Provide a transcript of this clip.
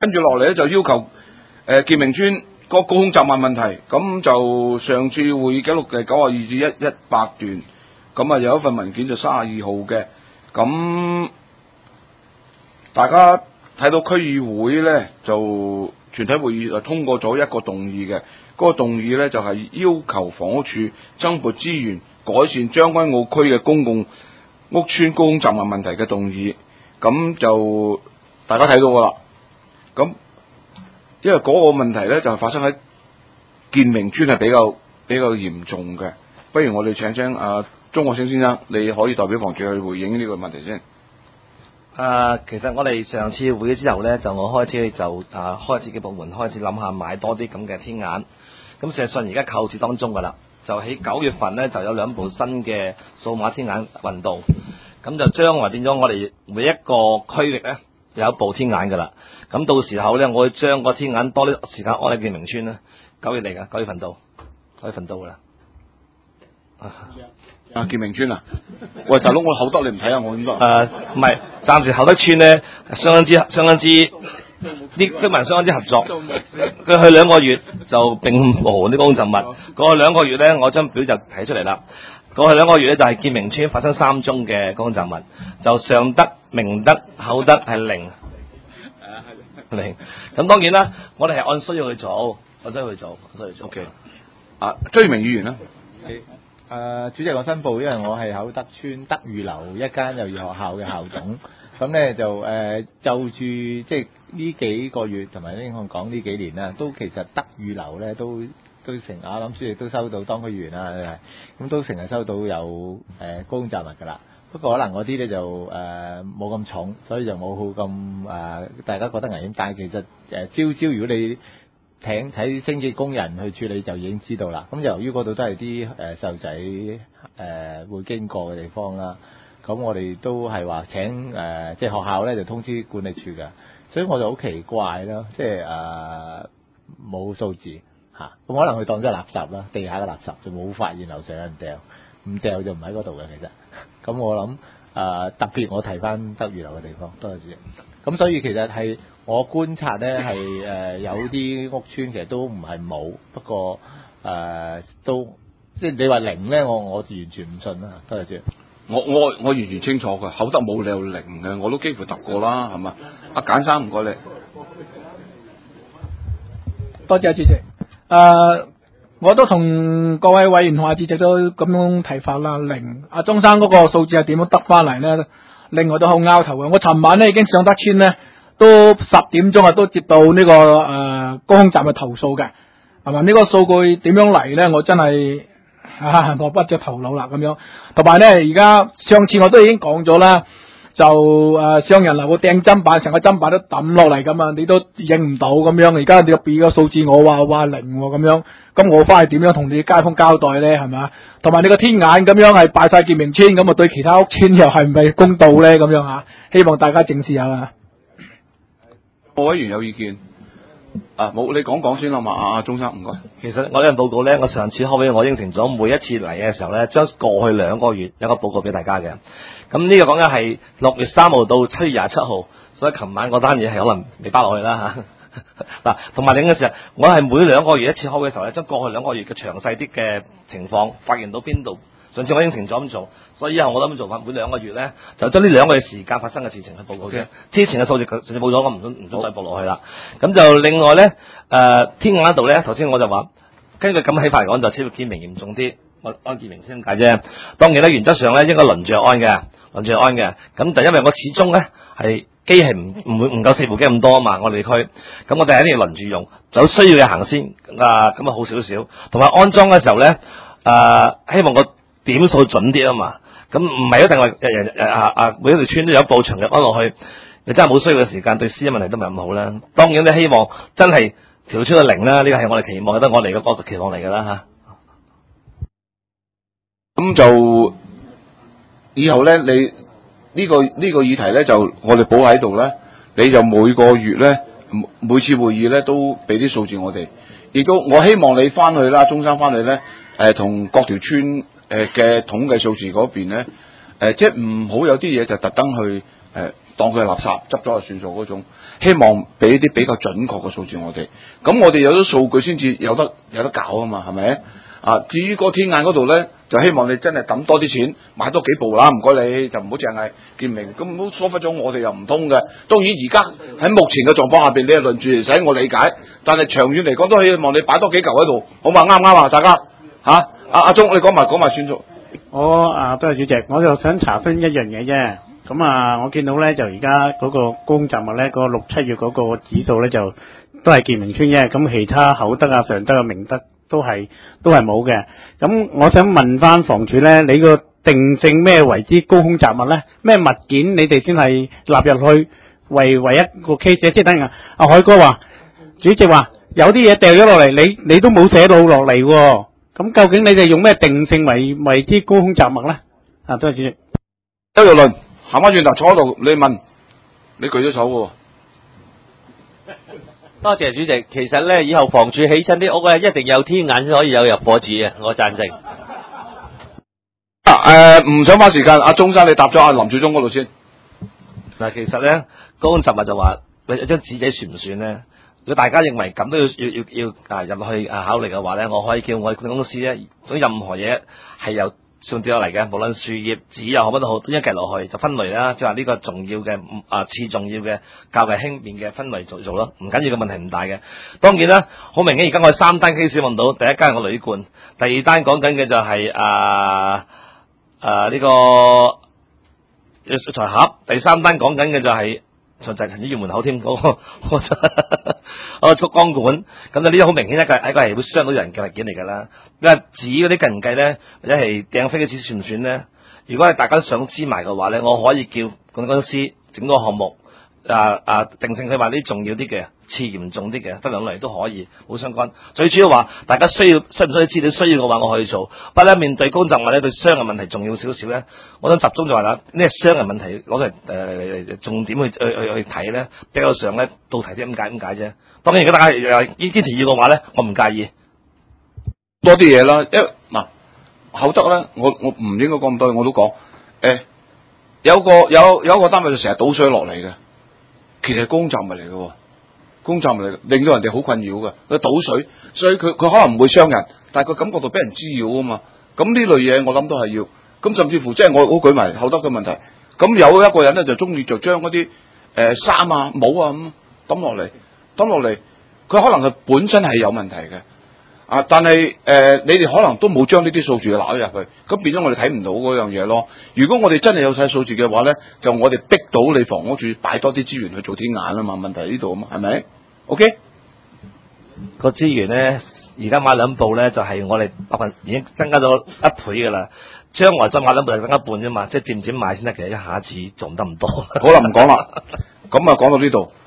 跟住落嚟咧就要求建明村個高空雜物問題，咁就上次會議記錄嘅92至118段，咁啊有一份文件就32號嘅，咁大家睇到區議會咧就全體會議就通過咗一個動議嘅，嗰個動議咧就係要求房屋署增撥資源改善將軍澳區嘅公共屋邨高空雜物問題嘅動議，咁就大家睇到噶啦，咁因為嗰個問題咧就係發生喺建明村係比較嚴重嘅，不如我哋請鐘國清先生，你可以代表房署去回應呢個問題先。 其實我哋上次會議之後咧，我開始開自己部門開始諗下買多啲咁嘅天眼，咁事實上而家購置當中噶啦，就喺9月份咧就有2部新嘅數碼天眼運到，咁就將來變咗我哋每一個區域咧有一部天眼噶啦，咁到時候咧我會將個天眼多啲時間安喺建明村啦，9月嚟噶，9月份到噶啦。 建明村啊，喂大佬，我厚德你唔睇下我點得？ 唔係，暫時厚德村咧相當之啲居民相當之合作，佢去2個月就並無啲公雜物，過去2個月咧我將表就提出嚟啦。過去2個月咧就係建明村發生3宗嘅公雜物，就尚德、明德、厚德係零。咁當然啦，我哋係按需要去做，OK。 追明議員啦。 主席我申報，因為我係厚德村德裕樓一間幼兒學校嘅校董，咁咧就住即係呢幾個月同埋呢我講呢幾年啦，都其實德裕樓咧都成我諗主席都收到當區議員啦，咁都成日收到有高空雜物㗎啦。不過可能嗰啲咧就冇咁重，所以就冇好咁大家覺得危險。但係其實朝如果你睇清潔工人去處理就已經知道啦。咁由於嗰度都係啲細路仔會經過嘅地方啦，咁我哋都係話請即係學校咧就通知管理處嘅，所以我就好奇怪啦，即係冇數字嚇，咁可能佢當咗垃圾啦，地下嘅垃圾就冇發現樓上有人掉，唔掉就唔喺嗰度嘅其實。咁我諗特別我提翻德裕樓嘅地方，多謝主席。咁所以其實係我觀察咧係有啲屋邨其實都唔係冇，不過都即係你話零咧，我完全唔信啦。多謝主席。 我完全清楚嘅，厚德冇理由零嘅，我都幾乎揼過啦，係嘛？阿簡生唔該你。 多謝主席。我都同各位委員同阿主席都咁樣提法啦，零。阿鍾生嗰個數字係點樣得翻嚟咧？另外都好拗頭嘅。我尋晚咧已經上德村咧，都10點鐘都接到呢個高空站嘅投訴嘅，係嘛？呢個數據點樣嚟咧？我真係摸不着頭腦啦咁樣。同埋咧，而家上次我都已經講咗啦，就上人樓個掟砧板，成個砧板都抌落嚟咁啊，你都認唔到咁樣。而家你俾個數字我話零咁樣，咁我翻去點樣同你街坊交代咧？係嘛？同埋你個天眼咁樣係拜晒建明村，咁啊對其他屋村又係唔係公道咧？咁樣嚇，希望大家正視下啦。 各委員有意見？冇，你講先啦嘛。阿鍾生唔該。 其實我呢份報告咧，我上次開會我應承咗，每一次嚟嘅時候咧，將過去2個月有個報告俾大家嘅。咁呢個講緊係6月3號到7月27號，所以琴晚嗰單嘢係可能未包落去啦嚇。嗱，同埋另一個時候，我係每2個月一次開會嘅時候咧，將過去2個月嘅詳細啲嘅情況發現到邊度。上次我應承咗咁做，所以以後我都咁做法，每2個月咧就將呢2個月時間發生嘅事情去報告啫。之前嘅數字上次報咗，我唔想再報落去啦。咁就另外咧，天眼度咧，頭先我就話根據咁睇法嚟講，就似乎建明嚴重啲，我安建明先解啫。當然咧，原則上咧應該輪住安嘅。咁就因為我始終咧係機係唔夠4部機咁多啊嘛，我哋區，咁我哋一定要輪住用，有需要嘅行先，咁啊好少少。同埋安裝嘅時候咧，希望個點數準啲啊嘛，咁唔係一定話每一條村都有一部長日安落去，你真係冇需要嘅時間，對私隱問題都唔係咁好啦。當然你希望真係條村嘅零啦，呢個係我哋期望，覺得我哋嘅角度期望嚟㗎啦嚇。 咁就以後咧，你呢個議題咧，就我哋保喺度咧，你就每個月咧，每次會議咧都俾啲數字我哋，亦都我希望你翻去啦，鍾生翻去咧，同各條村嘅統計數字嗰邊咧，即係唔好有啲嘢就特登去當佢係垃圾執咗就算數嗰種，希望俾啲比較準確嘅數字我哋。咁我哋有咗數據先至有得搞啊嘛，係咪？啊，至於個天眼嗰度咧，就希望你真係抌多啲錢買多幾部啦，唔該你就唔好淨係見明，咁唔好疏忽咗我哋又唔通嘅。當然而家喺目前嘅狀況下邊，你係輪住嚟使我理解，但係長遠嚟講都希望你擺多幾嚿喺度，好嘛？啱唔啱啊？大家嚇，阿鐘你講埋算數。 多謝主席，我就想查詢一樣嘢啫。咁我見到咧就而家嗰個高空雜物咧，嗰個6、7月嗰個指數咧就都係健明村啫。咁其他厚德啊、常德啊、明德都係冇嘅。咁我想問翻房署咧，你個定性咩為之高空雜物咧？咩物件你哋先係納入去為一個 case？ 即係等於阿海哥話，主席話有啲嘢掉咗落嚟，你都冇寫到落嚟喎。咁究竟你哋用咩定性為之高空雜物咧？多謝主席。 周玉麟行翻轉頭坐喺度，你問，你舉咗手喎。 多謝主席。其實咧，以後房署起身啲屋咧，一定有天眼先可以有入伙紙嘅，我贊成。 唔想花時間，阿鐘生你答咗阿林少忠嗰度先。 嗱，其實咧，高空雜物就話，喂，張紙仔算唔算咧？如果大家認為咁都要入去考慮嘅話咧，我可以叫我哋公司咧，總任何嘢係由上跌落嚟嘅，無論樹葉、紙又好乜都好，都一計落去就分類啦。即係話呢個重要嘅次重要嘅較為輕便嘅分類做咯，唔緊要嘅問題唔大嘅。當然啦，好明顯而家我哋3單 case 問到，第一間係個鋁罐，第二單講緊嘅就係呢個食材盒，第三單講緊嘅就係、就係陳醫院門口添嗰個束光管，咁就呢啲好明顯一個係會傷到人嘅物件嚟㗎啦。你話紙嗰啲計唔計咧，或者係掟飛嘅紙算唔算咧？如果係大家想知埋嘅話咧，我可以叫公司整個項目定性佢話啲重要啲嘅、次嚴重啲嘅，得兩類都可以，冇相干。最主要話大家需唔需要資料，需要嘅話我可以做。不過咧，面對工作或者對傷嘅問題重要少少咧，我想集中就話啦，呢個傷嘅問題攞嚟重點去睇咧，比較上咧到題啲咁解啫。當然如果大家堅持要嘅話咧，我唔介意多啲嘢啦。嗱，厚德咧，我唔應該講咁多，我都講。有一個單位就成日倒水落嚟嘅。其實係公雜物嚟嘅，公雜物嚟，令到人哋好困擾嘅。佢倒水，所以佢可能唔會傷人，但係佢感覺到俾人滋擾啊嘛。咁呢類嘢我諗都係要。咁甚至乎即係我舉埋厚德嘅問題。咁有一個人咧就中意就將嗰啲衫啊、帽啊咁抌落嚟，佢可能佢本身係有問題嘅。但係你哋可能都冇將呢啲數字攞入去，咁變咗我哋睇唔到嗰樣嘢咯。如果我哋真係有晒數字嘅話咧，就我哋逼到你房屋署擺多啲資源去做天眼啊嘛。問題呢度啊嘛，係咪 ？OK， 個資源咧，而家買2部咧就係我哋已經增加咗1倍噶啦。將來再買2部就增加1半啫嘛，即係漸漸買先得。其實一下子做唔得咁多。 好啦，唔講啦。咁講到呢度。